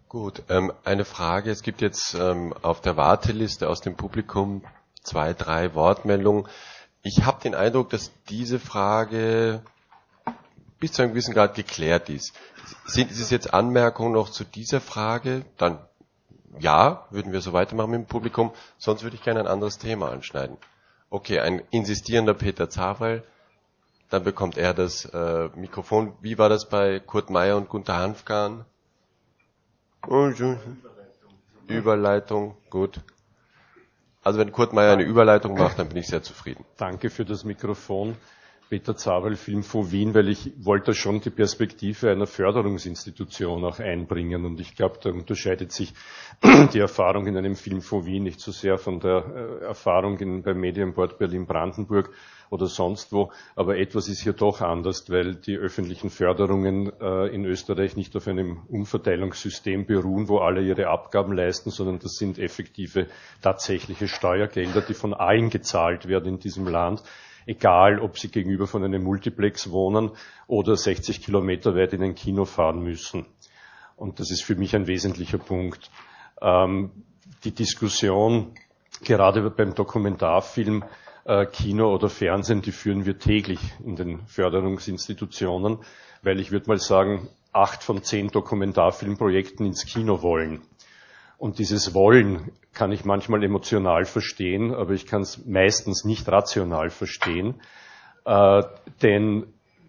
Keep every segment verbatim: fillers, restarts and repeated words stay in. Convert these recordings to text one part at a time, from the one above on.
Gut, ähm, eine Frage. Es gibt jetzt ähm, auf der Warteliste aus dem Publikum zwei, drei Wortmeldungen. Ich habe den Eindruck, dass diese Frage bis zu einem gewissen Grad geklärt ist. Sind es jetzt Anmerkungen noch zu dieser Frage? Dann ja, würden wir so weitermachen mit dem Publikum. Sonst würde ich gerne ein anderes Thema anschneiden. Okay, ein insistierender Peter Zawel. Dann bekommt er das äh, Mikrofon. Wie war das bei Kurt Meyer und Gunter Hanfgarn? Überleitung. Überleitung, gut. Also wenn Kurt Meyer eine Überleitung macht, dann bin ich sehr zufrieden. Danke für das Mikrofon. Peter Zawel, Filmfonds Wien, weil ich wollte schon die Perspektive einer Förderungsinstitution auch einbringen. Und ich glaube, da unterscheidet sich die Erfahrung in einem Filmfonds Wien nicht so sehr von der äh, Erfahrung in, beim Medienboard Berlin-Brandenburg oder sonst wo. Aber etwas ist hier doch anders, weil die öffentlichen Förderungen äh, in Österreich nicht auf einem Umverteilungssystem beruhen, wo alle ihre Abgaben leisten, sondern das sind effektive, tatsächliche Steuergelder, die von allen gezahlt werden in diesem Land. Egal, ob sie gegenüber von einem Multiplex wohnen oder sechzig Kilometer weit in ein Kino fahren müssen. Und das ist für mich ein wesentlicher Punkt. Ähm, die Diskussion, gerade beim Dokumentarfilm, äh, Kino oder Fernsehen, die führen wir täglich in den Förderungsinstitutionen, weil ich würde mal sagen, acht von zehn Dokumentarfilmprojekten ins Kino wollen. Und dieses Wollen kann ich manchmal emotional verstehen, aber ich kann es meistens nicht rational verstehen, äh, denn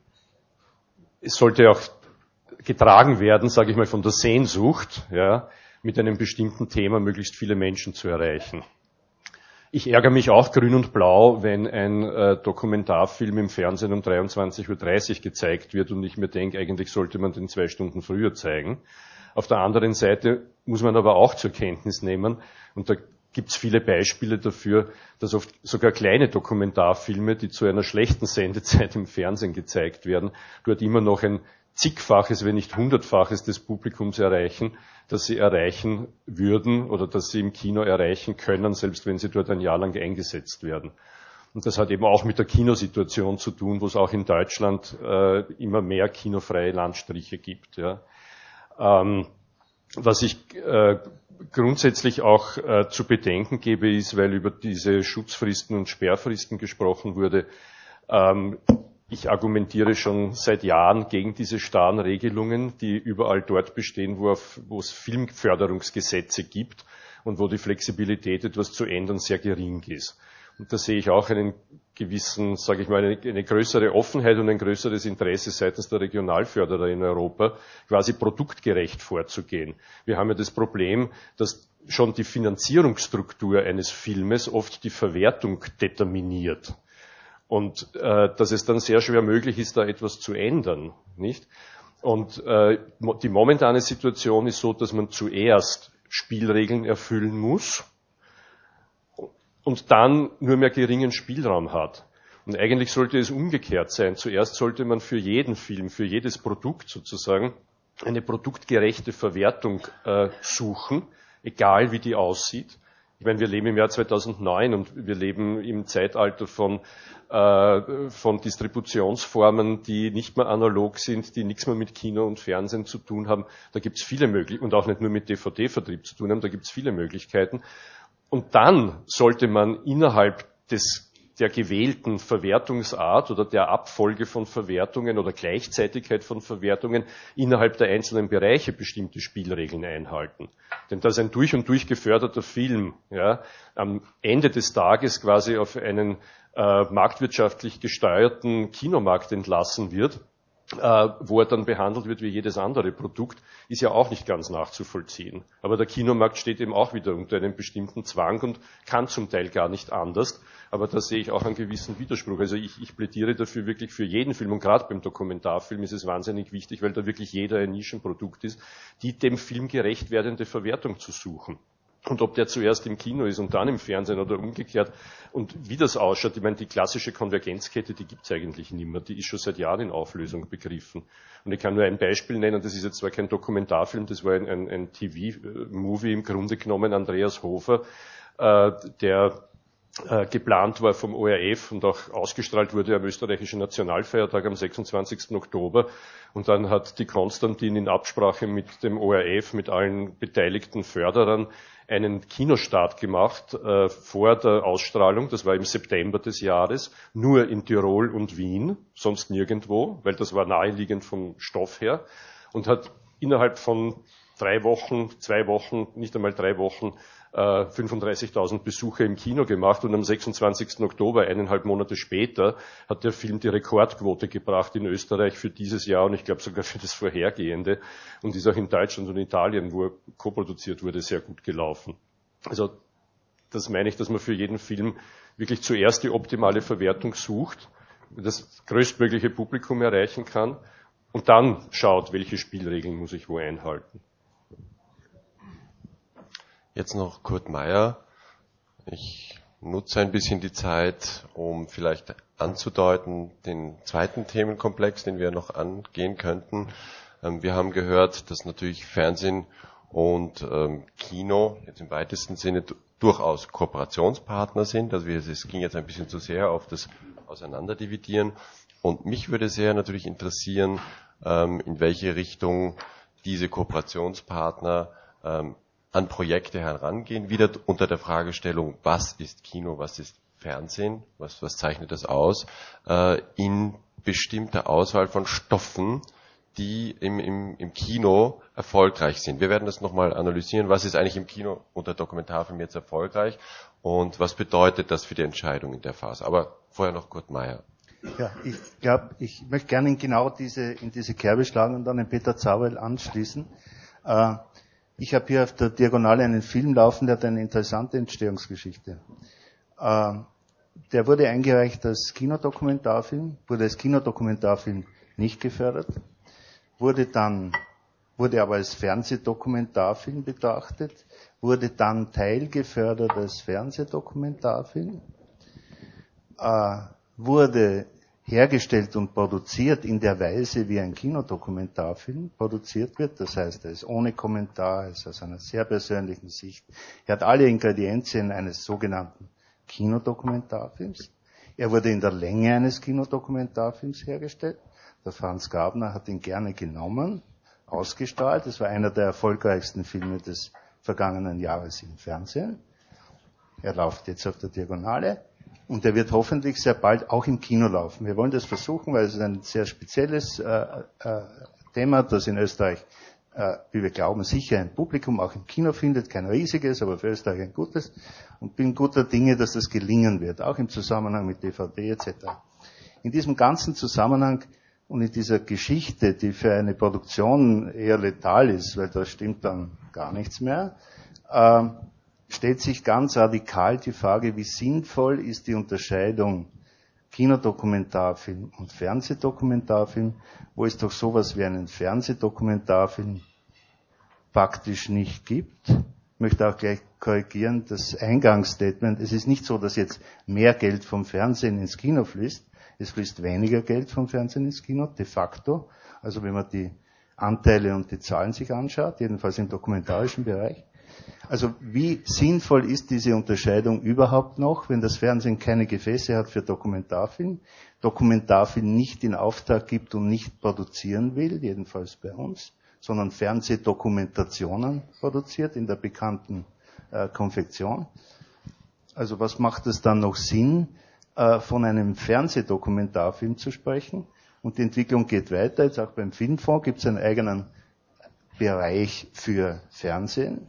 es sollte auch getragen werden, sage ich mal, von der Sehnsucht, ja, mit einem bestimmten Thema möglichst viele Menschen zu erreichen. Ich ärgere mich auch grün und blau, wenn ein äh, Dokumentarfilm im Fernsehen um dreiundzwanzig Uhr dreißig gezeigt wird und ich mir denke, eigentlich sollte man den zwei Stunden früher zeigen. Auf der anderen Seite muss man aber auch zur Kenntnis nehmen, und da gibt es viele Beispiele dafür, dass oft sogar kleine Dokumentarfilme, die zu einer schlechten Sendezeit im Fernsehen gezeigt werden, dort immer noch ein zigfaches, wenn nicht hundertfaches des Publikums erreichen, das sie erreichen würden oder das sie im Kino erreichen können, selbst wenn sie dort ein Jahr lang eingesetzt werden. Und das hat eben auch mit der Kinosituation zu tun, wo es auch in Deutschland äh, immer mehr kinofreie Landstriche gibt. Ja. Ähm, was ich äh, grundsätzlich auch äh, zu bedenken gebe, ist, weil über diese Schutzfristen und Sperrfristen gesprochen wurde, ähm, ich argumentiere schon seit Jahren gegen diese starren Regelungen, die überall dort bestehen, wo, auf, wo es Filmförderungsgesetze gibt und wo die Flexibilität, etwas zu ändern, sehr gering ist. Und da sehe ich auch einen gewissen, sage ich mal, eine, eine größere Offenheit und ein größeres Interesse seitens der Regionalförderer in Europa, quasi produktgerecht vorzugehen. Wir haben ja das Problem, dass schon die Finanzierungsstruktur eines Filmes oft die Verwertung determiniert. Und äh, dass es dann sehr schwer möglich ist, da etwas zu ändern, nicht? Und äh, die momentane Situation ist so, dass man zuerst Spielregeln erfüllen muss und dann nur mehr geringen Spielraum hat. Und eigentlich sollte es umgekehrt sein. Zuerst sollte man für jeden Film, für jedes Produkt sozusagen eine produktgerechte Verwertung äh, suchen, egal wie die aussieht. Ich meine, wir leben im Jahr zweitausendneun und wir leben im Zeitalter von, äh, von Distributionsformen, die nicht mehr analog sind, die nichts mehr mit Kino und Fernsehen zu tun haben. Da gibt es viele Möglichkeiten und auch nicht nur mit D V D-Vertrieb zu tun haben, da gibt es viele Möglichkeiten. Und dann sollte man innerhalb des, der gewählten Verwertungsart oder der Abfolge von Verwertungen oder Gleichzeitigkeit von Verwertungen innerhalb der einzelnen Bereiche bestimmte Spielregeln einhalten. Denn dass ein durch und durch geförderter Film ja, am Ende des Tages quasi auf einen äh, marktwirtschaftlich gesteuerten Kinomarkt entlassen wird, äh, wo er dann behandelt wird wie jedes andere Produkt, ist ja auch nicht ganz nachzuvollziehen. Aber der Kinomarkt steht eben auch wieder unter einem bestimmten Zwang und kann zum Teil gar nicht anders. Aber da sehe ich auch einen gewissen Widerspruch. Also ich, ich plädiere dafür wirklich für jeden Film. Und gerade beim Dokumentarfilm ist es wahnsinnig wichtig, weil da wirklich jeder ein Nischenprodukt ist, die dem Film gerecht werdende Verwertung zu suchen. Und ob der zuerst im Kino ist und dann im Fernsehen oder umgekehrt und wie das ausschaut, ich meine, die klassische Konvergenzkette, die gibt es eigentlich nicht mehr, die ist schon seit Jahren in Auflösung begriffen. Und ich kann nur ein Beispiel nennen, das ist jetzt zwar kein Dokumentarfilm, das war ein, ein, ein T V-Movie im Grunde genommen, Andreas Hofer, äh, der äh, geplant war vom O R F und auch ausgestrahlt wurde am österreichischen Nationalfeiertag am sechsundzwanzigsten Oktober. Und dann hat die Konstantin in Absprache mit dem O R F, mit allen beteiligten Förderern, einen Kinostart gemacht äh, vor der Ausstrahlung. Das war im September des Jahres, nur in Tirol und Wien, sonst nirgendwo, weil das war naheliegend vom Stoff her. Und hat innerhalb von drei Wochen, zwei Wochen, nicht einmal drei Wochen, äh, fünfunddreißigtausend Besucher im Kino gemacht. Und am sechsundzwanzigsten Oktober, eineinhalb Monate später, hat der Film die Rekordquote gebracht in Österreich für dieses Jahr und ich glaube sogar für das vorhergehende. Und ist auch in Deutschland und Italien, wo er koproduziert wurde, sehr gut gelaufen. Also das meine ich, dass man für jeden Film wirklich zuerst die optimale Verwertung sucht, das größtmögliche Publikum erreichen kann und dann schaut, welche Spielregeln muss ich wo einhalten. Jetzt noch Kurt Meyer. Ich nutze ein bisschen die Zeit, um vielleicht anzudeuten, den zweiten Themenkomplex, den wir noch angehen könnten. Wir haben gehört, dass natürlich Fernsehen und Kino jetzt im weitesten Sinne durchaus Kooperationspartner sind. Also es ging jetzt ein bisschen zu sehr auf das Auseinanderdividieren. Und mich würde sehr natürlich interessieren, in welche Richtung diese Kooperationspartner an Projekte herangehen, wieder unter der Fragestellung, was ist Kino, was ist Fernsehen, was, was zeichnet das aus, äh, in bestimmter Auswahl von Stoffen, die im, im, im Kino erfolgreich sind. Wir werden das nochmal analysieren, was ist eigentlich im Kino unter Dokumentarfilm jetzt erfolgreich und was bedeutet das für die Entscheidung in der Phase. Aber vorher noch Kurt Meyer. Ja, ich glaube, ich möchte gerne in genau diese, in diese Kerbe schlagen und dann den Peter Zawel anschließen. Äh, Ich habe hier auf der Diagonale einen Film laufen, der hat eine interessante Entstehungsgeschichte. Äh, der wurde eingereicht als Kinodokumentarfilm, wurde als Kinodokumentarfilm nicht gefördert, wurde dann, wurde aber als Fernsehdokumentarfilm betrachtet, wurde dann teilgefördert als Fernsehdokumentarfilm, äh, wurde hergestellt und produziert in der Weise, wie ein Kinodokumentarfilm produziert wird. Das heißt, er ist ohne Kommentar, er ist aus einer sehr persönlichen Sicht. Er hat alle Ingredienzien eines sogenannten Kinodokumentarfilms. Er wurde in der Länge eines Kinodokumentarfilms hergestellt. Der Franz Grabner hat ihn gerne genommen, ausgestrahlt. Das war einer der erfolgreichsten Filme des vergangenen Jahres im Fernsehen. Er läuft jetzt auf der Diagonale. Und er wird hoffentlich sehr bald auch im Kino laufen. Wir wollen das versuchen, weil es ist ein sehr spezielles äh, äh, Thema, das in Österreich, äh, wie wir glauben, sicher ein Publikum auch im Kino findet. Kein riesiges, aber für Österreich ein gutes. Und bin guter Dinge, dass das gelingen wird, auch im Zusammenhang mit D V D et cetera. In diesem ganzen Zusammenhang und in dieser Geschichte, die für eine Produktion eher letal ist, weil da stimmt dann gar nichts mehr, äh, stellt sich ganz radikal die Frage, wie sinnvoll ist die Unterscheidung Kinodokumentarfilm und Fernsehdokumentarfilm, wo es doch sowas wie einen Fernsehdokumentarfilm faktisch nicht gibt. Ich möchte auch gleich korrigieren, das Eingangsstatement, es ist nicht so, dass jetzt mehr Geld vom Fernsehen ins Kino fließt, es fließt weniger Geld vom Fernsehen ins Kino, de facto, also wenn man die Anteile und die Zahlen sich anschaut, jedenfalls im dokumentarischen Bereich. Also wie sinnvoll ist diese Unterscheidung überhaupt noch, wenn das Fernsehen keine Gefäße hat für Dokumentarfilm, Dokumentarfilm nicht in Auftrag gibt und nicht produzieren will, jedenfalls bei uns, sondern Fernsehdokumentationen produziert in der bekannten äh, Konfektion. Also was macht es dann noch Sinn, äh, von einem Fernsehdokumentarfilm zu sprechen? Und die Entwicklung geht weiter. Jetzt auch beim Filmfonds gibt es einen eigenen Bereich für Fernsehen.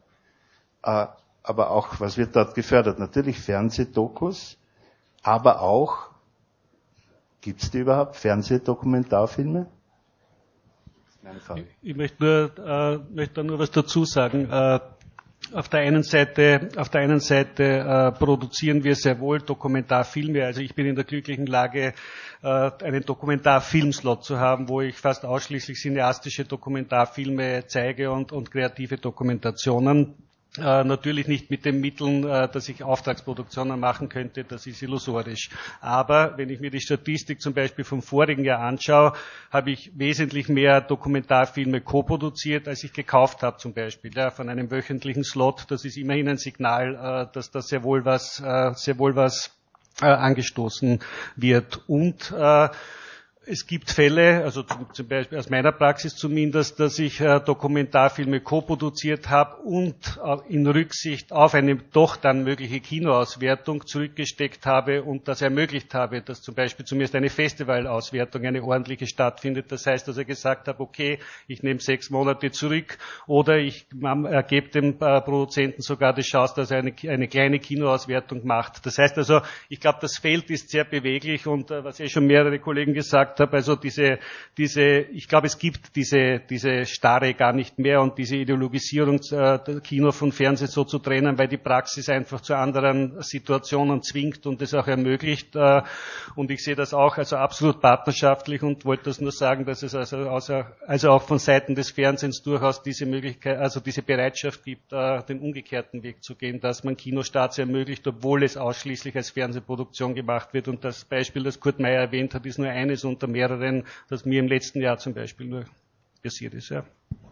Aber auch, was wird dort gefördert? Natürlich Fernsehdokus, aber auch, gibt es die überhaupt, Fernsehdokumentarfilme? Meine Frage. Ich, ich möchte nur, äh, möchte da nur was dazu sagen. Äh, auf der einen Seite, auf der einen Seite äh, produzieren wir sehr wohl Dokumentarfilme. Also ich bin in der glücklichen Lage, äh, einen Dokumentarfilmslot zu haben, wo ich fast ausschließlich cineastische Dokumentarfilme zeige und, und kreative Dokumentationen. Äh, natürlich nicht mit den Mitteln, äh, dass ich Auftragsproduktionen machen könnte, das ist illusorisch. Aber wenn ich mir die Statistik zum Beispiel vom vorigen Jahr anschaue, habe ich wesentlich mehr Dokumentarfilme co-produziert, als ich gekauft habe zum Beispiel. Ja, von einem wöchentlichen Slot, das ist immerhin ein Signal, äh, dass da sehr wohl was, äh, sehr wohl was äh, angestoßen wird. Und äh, es gibt Fälle, also zum, zum Beispiel aus meiner Praxis zumindest, dass ich äh, Dokumentarfilme co-produziert habe und äh, in Rücksicht auf eine doch dann mögliche Kinoauswertung zurückgesteckt habe und das ermöglicht habe, dass zum Beispiel zumindest eine Festivalauswertung, eine ordentliche stattfindet. Das heißt, dass ich gesagt habe, okay, ich nehme sechs Monate zurück oder ich äh, gebe dem äh, Produzenten sogar die Chance, dass er eine, eine kleine Kinoauswertung macht. Das heißt also, ich glaube, das Feld ist sehr beweglich und äh, was eh schon mehrere Kollegen gesagt habe, also diese, diese, ich glaube, es gibt diese, diese Starre gar nicht mehr und diese Ideologisierung äh, Kino von Fernsehen so zu trennen, weil die Praxis einfach zu anderen Situationen zwingt und es auch ermöglicht. Äh, und ich sehe das auch also absolut partnerschaftlich und wollte das nur sagen, dass es also, außer, also auch von Seiten des Fernsehens durchaus diese Möglichkeit, also diese Bereitschaft gibt, äh, den umgekehrten Weg zu gehen, dass man Kinostarts ermöglicht, obwohl es ausschließlich als Fernsehproduktion gemacht wird. Und das Beispiel, das Kurt Meyer erwähnt hat, ist nur eines unter mehreren, das mir im letzten Jahr zum Beispiel nur passiert ist. Ja.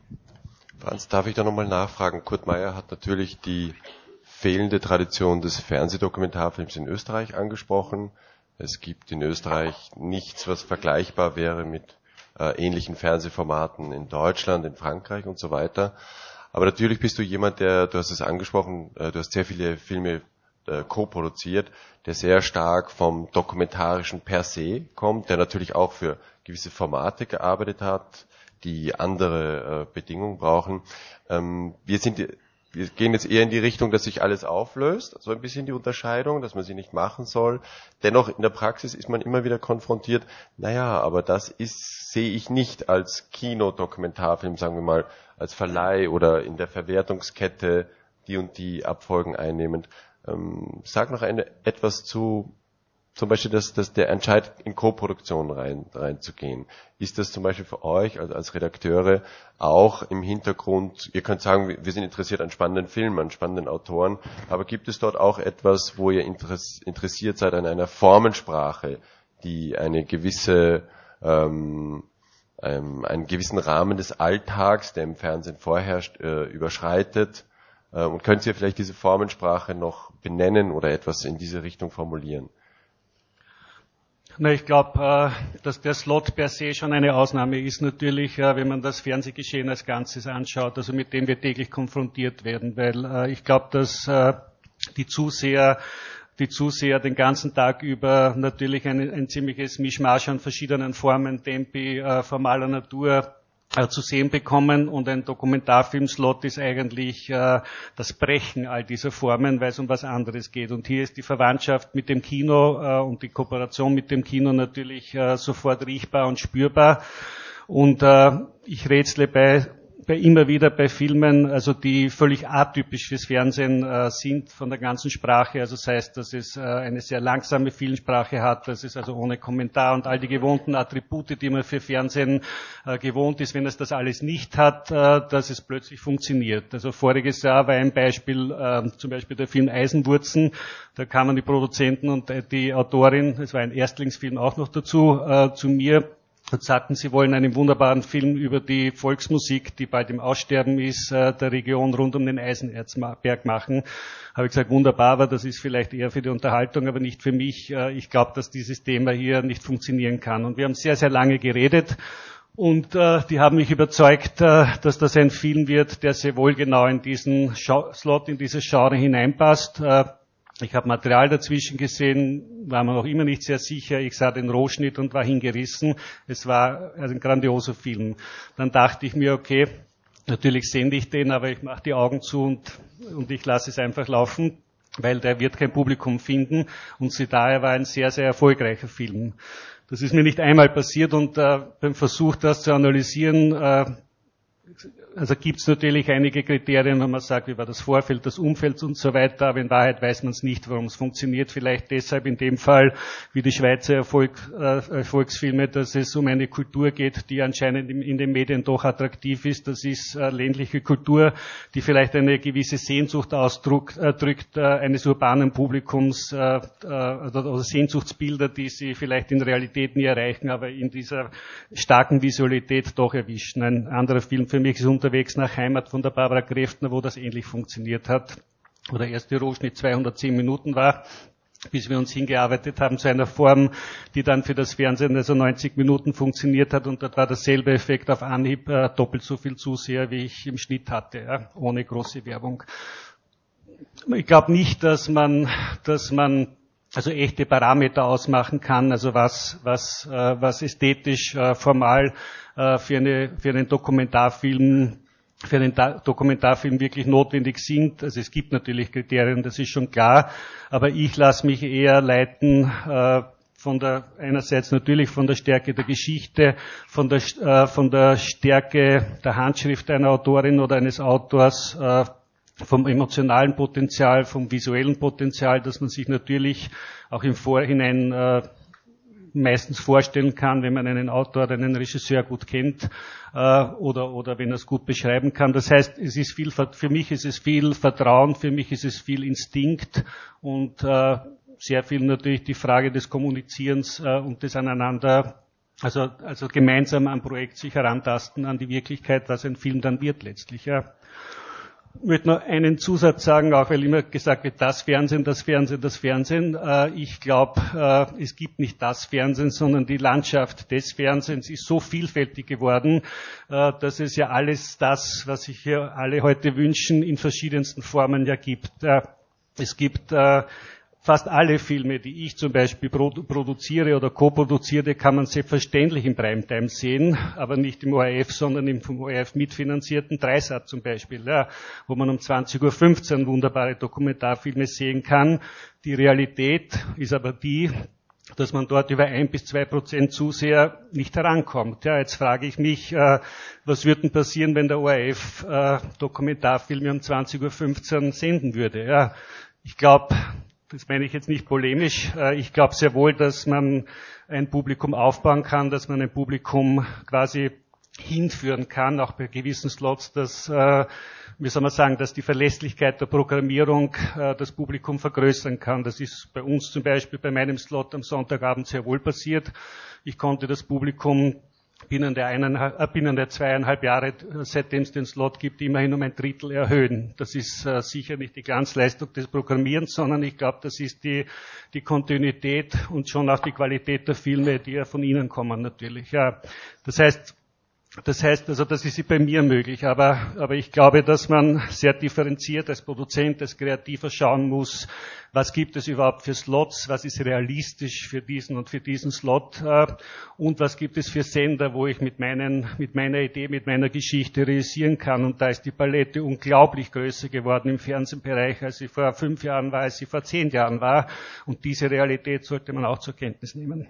Franz, darf ich da nochmal nachfragen? Kurt Meyer hat natürlich die fehlende Tradition des Fernsehdokumentarfilms in Österreich angesprochen. Es gibt in Österreich nichts, was vergleichbar wäre mit äh, ähnlichen Fernsehformaten in Deutschland, in Frankreich und so weiter. Aber natürlich bist du jemand, der, du hast es angesprochen, äh, du hast sehr viele Filme co-produziert, der sehr stark vom Dokumentarischen per se kommt, der natürlich auch für gewisse Formate gearbeitet hat, die andere äh, Bedingungen brauchen. Ähm, wir sind, wir gehen jetzt eher in die Richtung, dass sich alles auflöst, so ein bisschen die Unterscheidung, dass man sie nicht machen soll. Dennoch in der Praxis ist man immer wieder konfrontiert, naja, aber das ist, sehe ich nicht als Kinodokumentarfilm, sagen wir mal, als Verleih oder in der Verwertungskette die und die Abfolgen einnehmend. Ähm, sag noch eine, etwas zu, zum Beispiel, dass, dass der Entscheid in Co-Produktion rein, reinzugehen. Ist das zum Beispiel für euch als, als Redakteure auch im Hintergrund, ihr könnt sagen, wir sind interessiert an spannenden Filmen, an spannenden Autoren, aber gibt es dort auch etwas, wo ihr interessiert seid an einer Formensprache, die eine gewisse, ähm, ähm, einen gewissen Rahmen des Alltags, der im Fernsehen vorherrscht, äh, überschreitet? Und könnt ihr vielleicht diese Formensprache noch benennen oder etwas in diese Richtung formulieren? Na, ich glaube, dass der Slot per se schon eine Ausnahme ist natürlich, wenn man das Fernsehgeschehen als Ganzes anschaut, also mit dem wir täglich konfrontiert werden, weil ich glaube, dass die Zuseher die Zuseher den ganzen Tag über natürlich ein, ein ziemliches Mischmasch an verschiedenen Formen, Tempi, formaler Natur zu sehen bekommen und ein Dokumentarfilmslot ist eigentlich äh, das Brechen all dieser Formen, weil es um was anderes geht. Und hier ist die Verwandtschaft mit dem Kino äh, und die Kooperation mit dem Kino natürlich äh, sofort riechbar und spürbar. Und äh, ich rätsle bei bei immer wieder bei Filmen, also die völlig atypisch fürs Fernsehen äh, sind von der ganzen Sprache, also das heißt, dass es äh, eine sehr langsame Filmsprache hat, dass es also ohne Kommentar und all die gewohnten Attribute, die man für Fernsehen äh, gewohnt ist, wenn es das alles nicht hat, äh, dass es plötzlich funktioniert. Also voriges Jahr war ein Beispiel, äh, zum Beispiel der Film Eisenwurzen, da kamen die Produzenten und äh, die Autorin, es war ein Erstlingsfilm auch noch dazu, äh, zu mir, und sagten, sie wollen einen wunderbaren Film über die Volksmusik, die bald im Aussterben ist, der Region rund um den Eisenerzberg machen. Habe ich gesagt, wunderbar, aber das ist vielleicht eher für die Unterhaltung, aber nicht für mich. Ich glaube, dass dieses Thema hier nicht funktionieren kann. Und wir haben sehr, sehr lange geredet. Und äh, die haben mich überzeugt, äh, dass das ein Film wird, der sehr wohl genau in diesen Schau- Slot, in dieses Genre hineinpasst. Äh, Ich habe Material dazwischen gesehen, war mir noch immer nicht sehr sicher. Ich sah den Rohschnitt und war hingerissen. Es war ein grandioser Film. Dann dachte ich mir, okay, natürlich sende ich den, aber ich mache die Augen zu und, und ich lasse es einfach laufen, weil der wird kein Publikum finden. Und sie daher war ein sehr, sehr erfolgreicher Film. Das ist mir nicht einmal passiert und äh, beim Versuch, das zu analysieren, äh, also gibt es natürlich einige Kriterien, wenn man sagt, wie war das Vorfeld, das Umfeld und so weiter, aber in Wahrheit weiß man es nicht, warum es funktioniert. Vielleicht deshalb in dem Fall, wie die Schweizer Erfolg, äh, Erfolgsfilme, dass es um eine Kultur geht, die anscheinend in, in den Medien doch attraktiv ist. Das ist äh, ländliche Kultur, die vielleicht eine gewisse Sehnsucht ausdrückt, äh, drückt, äh, eines urbanen Publikums, äh, äh, oder, oder Sehnsuchtsbilder, die sie vielleicht in Realität nie erreichen, aber in dieser starken Visualität doch erwischen. Ein anderer Film für mich ist Unterwegs nach Heimat von der Barbara Kreftner, wo das ähnlich funktioniert hat, wo der erste Rohschnitt zweihundertzehn Minuten war, bis wir uns hingearbeitet haben zu einer Form, die dann für das Fernsehen also neunzig Minuten funktioniert hat, und dort war derselbe Effekt auf Anhieb, äh, doppelt so viel Zuseher, wie ich im Schnitt hatte, ja, ohne große Werbung. Ich glaube nicht, dass man, dass man also echte Parameter ausmachen kann, also was, was, äh, was ästhetisch, äh, formal äh, für eine, für einen Dokumentarfilm, für einen da- Dokumentarfilm wirklich notwendig sind. Also es gibt natürlich Kriterien, das ist schon klar, aber ich lasse mich eher leiten, äh, von der, einerseits natürlich von der Stärke der Geschichte, von der, äh, von der Stärke der Handschrift einer Autorin oder eines Autors, äh, vom emotionalen Potenzial, vom visuellen Potenzial, dass man sich natürlich auch im Vorhinein äh, meistens vorstellen kann, wenn man einen Autor oder einen Regisseur gut kennt, äh, oder oder wenn er es gut beschreiben kann. Das heißt, es ist viel, für mich ist es viel Vertrauen, für mich ist es viel Instinkt und äh, sehr viel natürlich die Frage des Kommunizierens äh, und des Aneinander, also also gemeinsam am Projekt sich herantasten an die Wirklichkeit, was ein Film dann wird letztlich, ja. Ich möchte noch einen Zusatz sagen, auch weil immer gesagt wird, das Fernsehen, das Fernsehen, das Fernsehen. Ich glaube, es gibt nicht das Fernsehen, sondern die Landschaft des Fernsehens ist so vielfältig geworden, dass es ja alles das, was sich hier alle heute wünschen, in verschiedensten Formen ja gibt. Es gibt fast alle Filme, die ich zum Beispiel produziere oder co-produziere, kann man selbstverständlich im Primetime sehen, aber nicht im O R F, sondern im vom O R F mitfinanzierten Dreisat zum Beispiel, ja, wo man um zwanzig Uhr fünfzehn wunderbare Dokumentarfilme sehen kann. Die Realität ist aber die, dass man dort über ein bis zwei Prozent Zuseher nicht herankommt. Ja, jetzt frage ich mich, äh, was würde denn passieren, wenn der O R F äh, Dokumentarfilme um zwanzig Uhr fünfzehn senden würde? Ja, ich glaube, das meine ich jetzt nicht polemisch. Ich glaube sehr wohl, dass man ein Publikum aufbauen kann, dass man ein Publikum quasi hinführen kann, auch bei gewissen Slots, dass, wie soll man sagen, dass die Verlässlichkeit der Programmierung das Publikum vergrößern kann. Das ist bei uns zum Beispiel bei meinem Slot am Sonntagabend sehr wohl passiert. Ich konnte das Publikum binnen der, eineinhalb, äh, binnen der zweieinhalb Jahre, seitdem es den Slot gibt, immerhin um ein Drittel erhöhen. Das ist äh, sicher nicht die Glanzleistung des Programmierens, sondern ich glaube, das ist die, die Kontinuität und schon auch die Qualität der Filme, die ja von Ihnen kommen natürlich. Ja, das heißt, Das heißt, also das ist bei mir möglich, aber, aber ich glaube, dass man sehr differenziert als Produzent, als Kreativer schauen muss, was gibt es überhaupt für Slots, was ist realistisch für diesen und für diesen Slot äh, und was gibt es für Sender, wo ich mit, meinen, mit meiner Idee, mit meiner Geschichte realisieren kann. Und da ist die Palette unglaublich größer geworden im Fernsehbereich, als sie vor fünf Jahren war, als sie vor zehn Jahren war. Und diese Realität sollte man auch zur Kenntnis nehmen.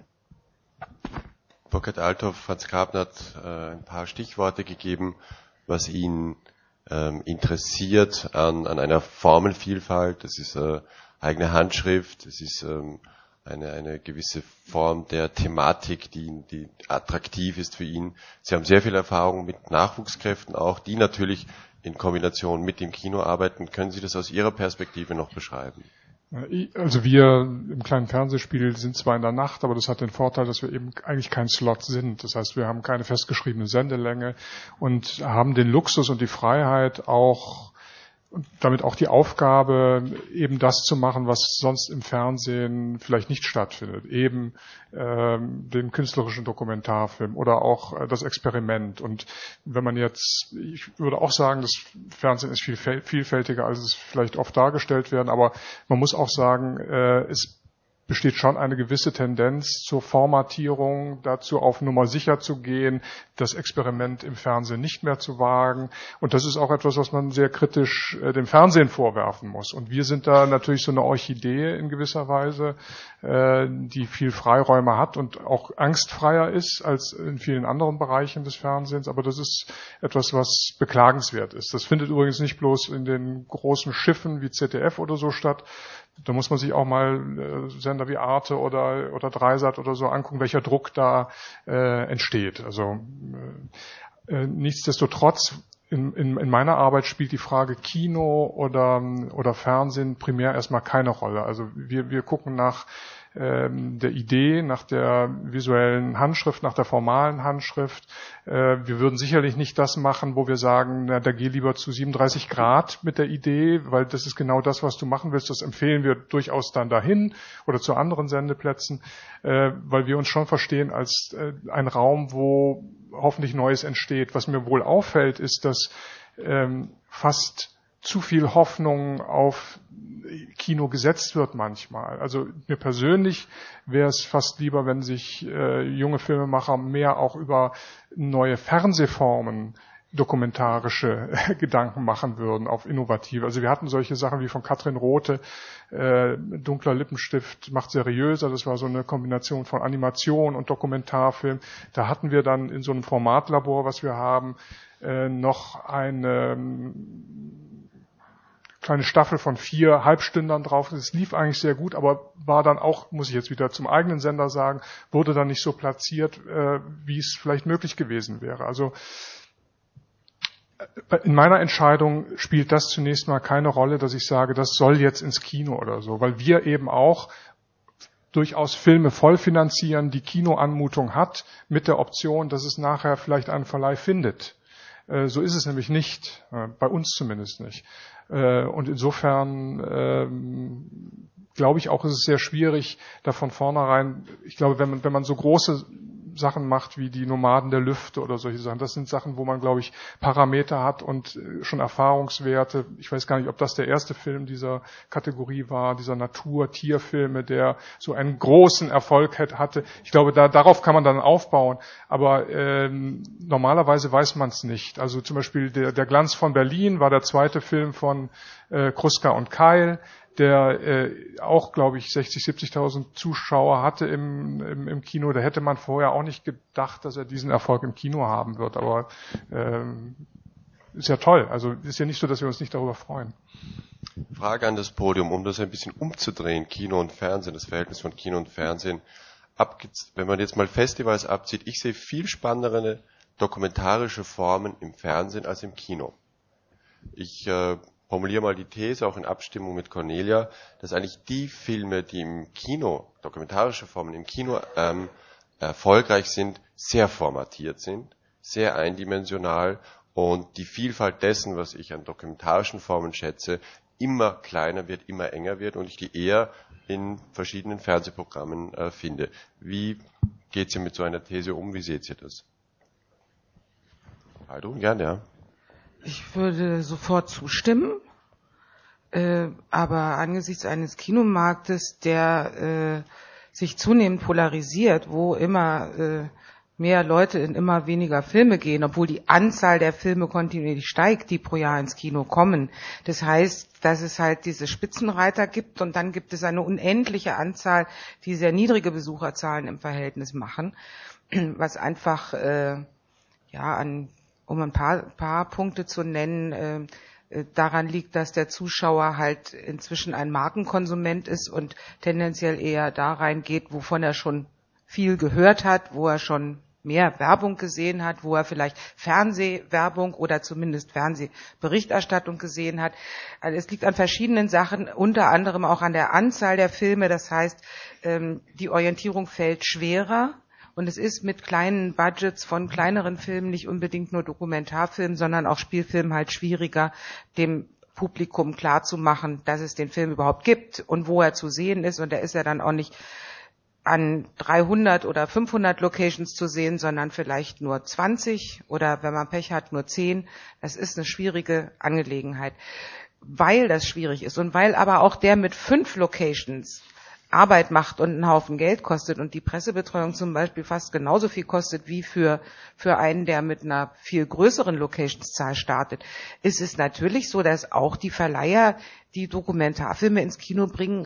Burkhard Althoff, Franz Grabner hat äh, ein paar Stichworte gegeben, was ihn ähm, interessiert an, an einer Formenvielfalt. Das ist äh, eigene Handschrift, es ist ähm, eine, eine gewisse Form der Thematik, die, die attraktiv ist für ihn. Sie haben sehr viel Erfahrung mit Nachwuchskräften auch, die natürlich in Kombination mit dem Kino arbeiten. Können Sie das aus Ihrer Perspektive noch beschreiben? Also wir im kleinen Fernsehspiel sind zwar in der Nacht, aber das hat den Vorteil, dass wir eben eigentlich kein Slot sind. Das heißt, wir haben keine festgeschriebene Sendelänge und haben den Luxus und die Freiheit auch, und damit auch die Aufgabe, eben das zu machen, was sonst im Fernsehen vielleicht nicht stattfindet. Eben ähm, den künstlerischen Dokumentarfilm oder auch äh, das Experiment. Und wenn man jetzt, ich würde auch sagen, das Fernsehen ist viel vielfältiger, als es vielleicht oft dargestellt werden, aber man muss auch sagen, äh, es besteht schon eine gewisse Tendenz zur Formatierung, dazu auf Nummer sicher zu gehen, das Experiment im Fernsehen nicht mehr zu wagen. Und das ist auch etwas, was man sehr kritisch äh, dem Fernsehen vorwerfen muss. Und wir sind da natürlich so eine Orchidee in gewisser Weise, äh, die viel Freiräume hat und auch angstfreier ist als in vielen anderen Bereichen des Fernsehens. Aber das ist etwas, was beklagenswert ist. Das findet übrigens nicht bloß in den großen Schiffen wie Z D F oder so statt. Da muss man sich auch mal äh, Sender wie Arte oder oder Dreisat oder so angucken, welcher Druck da äh, entsteht. Also äh, äh, nichtsdestotrotz in, in, in meiner Arbeit spielt die Frage Kino oder oder Fernsehen primär erstmal keine Rolle. Also wir wir gucken nach ähm, der Idee, nach der visuellen Handschrift, nach der formalen Handschrift. Äh, wir würden sicherlich nicht das machen, wo wir sagen, na, da geh lieber zu siebenunddreißig Grad mit der Idee, weil das ist genau das, was du machen willst. Das empfehlen wir durchaus dann dahin oder zu anderen Sendeplätzen, äh, weil wir uns schon verstehen als äh, ein Raum, wo hoffentlich Neues entsteht. Was mir wohl auffällt, ist, dass ähm, fast zu viel Hoffnung auf Kino gesetzt wird manchmal. Also mir persönlich wäre es fast lieber, wenn sich äh, junge Filmemacher mehr auch über neue Fernsehformen dokumentarische Gedanken machen würden, auf innovative. Also wir hatten solche Sachen wie von Katrin Rothe, äh, Dunkler Lippenstift macht seriöser, das war so eine Kombination von Animation und Dokumentarfilm. Da hatten wir dann in so einem Formatlabor, was wir haben, äh, noch eine kleine Staffel von vier Halbstündern drauf. Das lief eigentlich sehr gut, aber war dann auch, muss ich jetzt wieder zum eigenen Sender sagen, wurde dann nicht so platziert, äh, wie es vielleicht möglich gewesen wäre. Also in meiner Entscheidung spielt das zunächst mal keine Rolle, dass ich sage, das soll jetzt ins Kino oder so, weil wir eben auch durchaus Filme vollfinanzieren, die Kinoanmutung hat, mit der Option, dass es nachher vielleicht einen Verleih findet. Äh, so ist es nämlich nicht, äh, bei uns zumindest nicht. Und insofern ähm, glaube ich auch, ist es sehr schwierig, da von vornherein, ich glaube, wenn man, wenn man so große Sachen macht wie die Nomaden der Lüfte oder solche Sachen, das sind Sachen, wo man, glaube ich, Parameter hat und schon Erfahrungswerte. Ich weiß gar nicht, ob das der erste Film dieser Kategorie war, dieser Natur-Tierfilme, der so einen großen Erfolg hatte. Ich glaube, da, darauf kann man dann aufbauen, aber ähm, normalerweise weiß man es nicht. Also zum Beispiel der, der Glanz von Berlin war der zweite Film von äh, Kruska und Keil, der äh, auch, glaube ich, sechzig, siebzigtausend Zuschauer hatte im, im, im Kino. Da hätte man vorher auch nicht gedacht, dass er diesen Erfolg im Kino haben wird. Aber ähm, ist ja toll. Also ist ja nicht so, dass wir uns nicht darüber freuen. Frage an das Podium, um das ein bisschen umzudrehen, Kino und Fernsehen, das Verhältnis von Kino und Fernsehen. Abge- wenn man jetzt mal Festivals abzieht, ich sehe viel spannendere dokumentarische Formen im Fernsehen als im Kino. Ich äh, formuliere mal die These, auch in Abstimmung mit Cornelia, dass eigentlich die Filme, die im Kino, dokumentarische Formen im Kino ähm, erfolgreich sind, sehr formatiert sind, sehr eindimensional und die Vielfalt dessen, was ich an dokumentarischen Formen schätze, immer kleiner wird, immer enger wird und ich die eher in verschiedenen Fernsehprogrammen äh, finde. Wie geht ihr mit so einer These um? Wie seht ihr das? Heidrun, gerne, ja. Ich würde sofort zustimmen, äh, aber angesichts eines Kinomarktes, der äh, sich zunehmend polarisiert, wo immer äh, mehr Leute in immer weniger Filme gehen, obwohl die Anzahl der Filme kontinuierlich steigt, die pro Jahr ins Kino kommen. Das heißt, dass es halt diese Spitzenreiter gibt und dann gibt es eine unendliche Anzahl, die sehr niedrige Besucherzahlen im Verhältnis machen, was einfach äh, ja an um ein paar, paar Punkte zu nennen, äh, daran liegt, dass der Zuschauer halt inzwischen ein Markenkonsument ist und tendenziell eher da reingeht, wovon er schon viel gehört hat, wo er schon mehr Werbung gesehen hat, wo er vielleicht Fernsehwerbung oder zumindest Fernsehberichterstattung gesehen hat. Also es liegt an verschiedenen Sachen, unter anderem auch an der Anzahl der Filme. Das heißt, ähm, die Orientierung fällt schwerer. Und es ist mit kleinen Budgets von kleineren Filmen, nicht unbedingt nur Dokumentarfilmen, sondern auch Spielfilmen halt schwieriger, dem Publikum klarzumachen, dass es den Film überhaupt gibt und wo er zu sehen ist. Und da ist er dann auch nicht an dreihundert oder fünfhundert Locations zu sehen, sondern vielleicht nur zwanzig oder wenn man Pech hat, nur zehn. Das ist eine schwierige Angelegenheit. Weil das schwierig ist und weil aber auch der mit fünf Locations Arbeit macht und einen Haufen Geld kostet und die Pressebetreuung zum Beispiel fast genauso viel kostet wie für, für einen, der mit einer viel größeren Locationszahl startet, ist es natürlich so, dass auch die Verleiher, die Dokumentarfilme ins Kino bringen,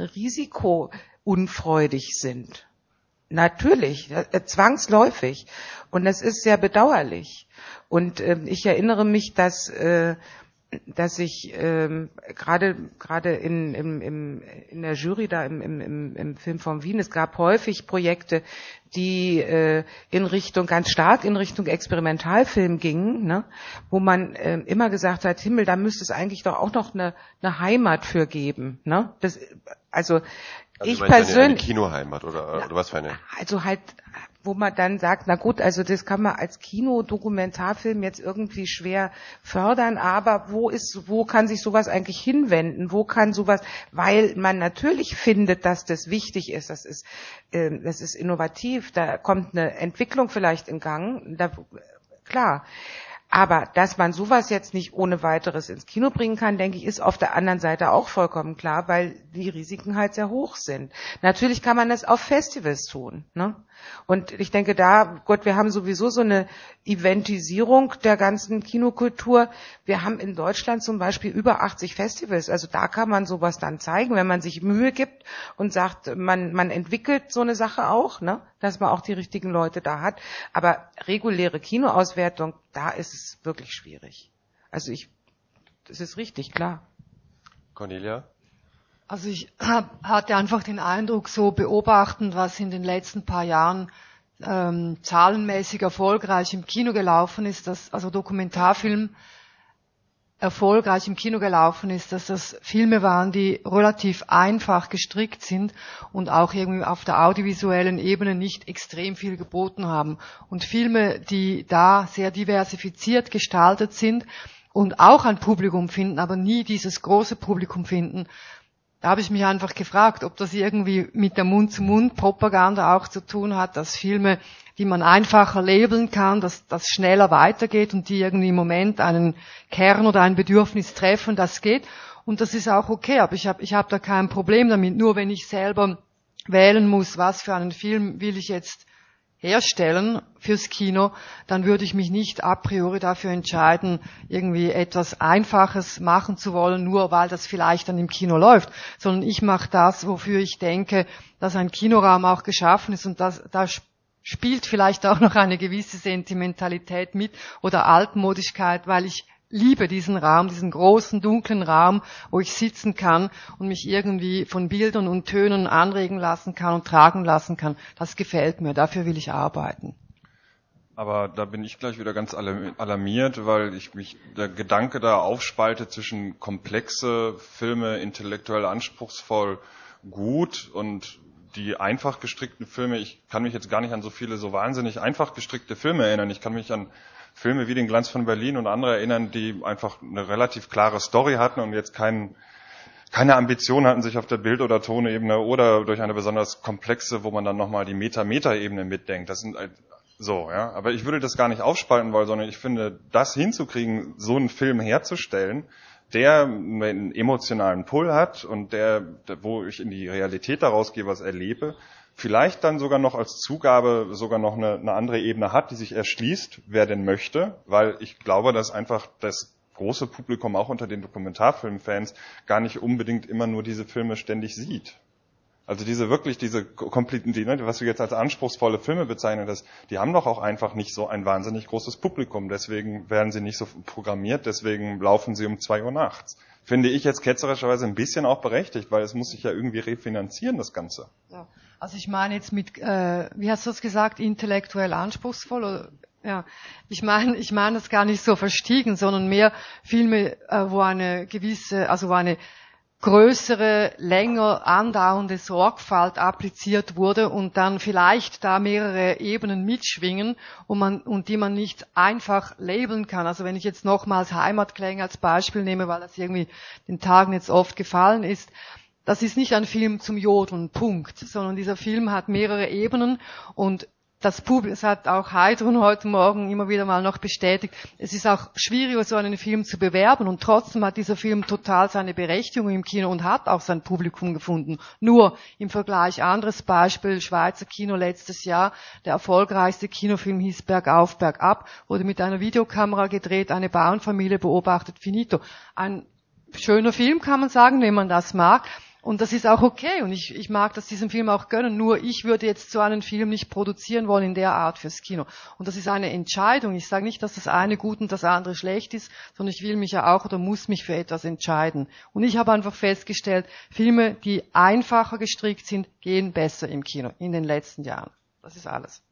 risikounfreudig sind. Natürlich, äh, zwangsläufig. Und das ist sehr bedauerlich. Und äh, ich erinnere mich, dass äh, dass ich ähm, gerade gerade in im, im, in der Jury da im, im, im Film von Wien, es gab häufig Projekte, die äh, in Richtung ganz stark in Richtung Experimentalfilm gingen, ne, wo man äh, immer gesagt hat, Himmel, da müsste es eigentlich doch auch noch eine, eine Heimat für geben, ne? Das, also, also ich persönlich eine, eine Kinoheimat oder, oder was für eine? Also halt, wo man dann sagt, na gut, also das kann man als Kinodokumentarfilm jetzt irgendwie schwer fördern, aber wo ist, wo kann sich sowas eigentlich hinwenden? Wo kann sowas, weil man natürlich findet, dass das wichtig ist, das ist, äh, das ist innovativ, da kommt eine Entwicklung vielleicht in Gang, da, klar. Aber dass man sowas jetzt nicht ohne weiteres ins Kino bringen kann, denke ich, ist auf der anderen Seite auch vollkommen klar, weil die Risiken halt sehr hoch sind. Natürlich kann man das auf Festivals tun, ne? Und ich denke da, Gott, wir haben sowieso so eine Eventisierung der ganzen Kinokultur. Wir haben in Deutschland zum Beispiel über achtzig Festivals. Also da kann man sowas dann zeigen, wenn man sich Mühe gibt und sagt, man, man entwickelt so eine Sache auch, ne? Dass man auch die richtigen Leute da hat. Aber reguläre Kinoauswertung, da ist es wirklich schwierig. Also ich, das ist richtig, klar. Cornelia? Also ich hab, hatte einfach den Eindruck, so beobachtend, was in den letzten paar Jahren ähm, zahlenmäßig erfolgreich im Kino gelaufen ist, dass also Dokumentarfilm erfolgreich im Kino gelaufen ist, dass das Filme waren, die relativ einfach gestrickt sind und auch irgendwie auf der audiovisuellen Ebene nicht extrem viel geboten haben. Und Filme, die da sehr diversifiziert gestaltet sind und auch ein Publikum finden, aber nie dieses große Publikum finden. Da habe ich mich einfach gefragt, ob das irgendwie mit der Mund-zu-Mund-Propaganda auch zu tun hat, dass Filme, die man einfacher labeln kann, dass das schneller weitergeht und die irgendwie im Moment einen Kern oder ein Bedürfnis treffen, das geht. Und das ist auch okay, aber ich habe ich hab da kein Problem damit. Nur wenn ich selber wählen muss, was für einen Film will ich jetzt herstellen fürs Kino, dann würde ich mich nicht a priori dafür entscheiden, irgendwie etwas Einfaches machen zu wollen, nur weil das vielleicht dann im Kino läuft, sondern ich mache das, wofür ich denke, dass ein Kinoraum auch geschaffen ist und das, da spielt vielleicht auch noch eine gewisse Sentimentalität mit oder Altmodigkeit, weil ich liebe diesen Raum, diesen großen, dunklen Raum, wo ich sitzen kann und mich irgendwie von Bildern und Tönen anregen lassen kann und tragen lassen kann. Das gefällt mir, dafür will ich arbeiten. Aber da bin ich gleich wieder ganz alarmiert, weil ich mich der Gedanke da aufspalte zwischen komplexe Filme, intellektuell anspruchsvoll, gut und die einfach gestrickten Filme. Ich kann mich jetzt gar nicht an so viele so wahnsinnig einfach gestrickte Filme erinnern. Ich kann mich an Filme wie den Glanz von Berlin und andere erinnern, die einfach eine relativ klare Story hatten und jetzt kein, keine Ambition hatten, sich auf der Bild- oder Tonebene oder durch eine besonders komplexe, wo man dann nochmal die Meta-Meta-Ebene mitdenkt. Das sind halt so, ja. Aber ich würde das gar nicht aufspalten wollen, sondern ich finde, das hinzukriegen, so einen Film herzustellen, der einen emotionalen Pull hat und der, wo ich in die Realität daraus gehe, was erlebe, vielleicht dann sogar noch als Zugabe sogar noch eine, eine andere Ebene hat, die sich erschließt, wer denn möchte, weil ich glaube, dass einfach das große Publikum auch unter den Dokumentarfilmfans gar nicht unbedingt immer nur diese Filme ständig sieht. Also diese wirklich, diese kompletten, die, was du jetzt als anspruchsvolle Filme bezeichnet hast, die haben doch auch einfach nicht so ein wahnsinnig großes Publikum. Deswegen werden sie nicht so programmiert, deswegen laufen sie um zwei Uhr nachts. Finde ich jetzt ketzerischerweise ein bisschen auch berechtigt, weil es muss sich ja irgendwie refinanzieren, das Ganze. Ja. Also ich meine jetzt mit, äh, wie hast du das gesagt, intellektuell anspruchsvoll? Oder? Ja, ich meine, ich meine das gar nicht so verstiegen, sondern mehr Filme, äh, wo eine gewisse, also wo eine größere, länger andauernde Sorgfalt appliziert wurde und dann vielleicht da mehrere Ebenen mitschwingen und man, und die man nicht einfach labeln kann. Also wenn ich jetzt nochmals Heimatklänge als Beispiel nehme, weil das irgendwie den Tagen jetzt oft gefallen ist, das ist nicht ein Film zum Jodeln, Punkt, sondern dieser Film hat mehrere Ebenen und das Publikum, es hat auch Heidrun heute Morgen immer wieder mal noch bestätigt, es ist auch schwieriger, so einen Film zu bewerben und trotzdem hat dieser Film total seine Berechtigung im Kino und hat auch sein Publikum gefunden. Nur im Vergleich, anderes Beispiel, Schweizer Kino letztes Jahr, der erfolgreichste Kinofilm hieß Bergauf, Bergab, wurde mit einer Videokamera gedreht, eine Bauernfamilie beobachtet, finito. Ein schöner Film, kann man sagen, wenn man das mag. Und das ist auch okay und ich, ich mag das diesem Film auch gönnen, nur ich würde jetzt so einen Film nicht produzieren wollen in der Art fürs Kino. Und das ist eine Entscheidung. Ich sage nicht, dass das eine gut und das andere schlecht ist, sondern ich will mich ja auch oder muss mich für etwas entscheiden. Und ich habe einfach festgestellt, Filme, die einfacher gestrickt sind, gehen besser im Kino in den letzten Jahren. Das ist alles.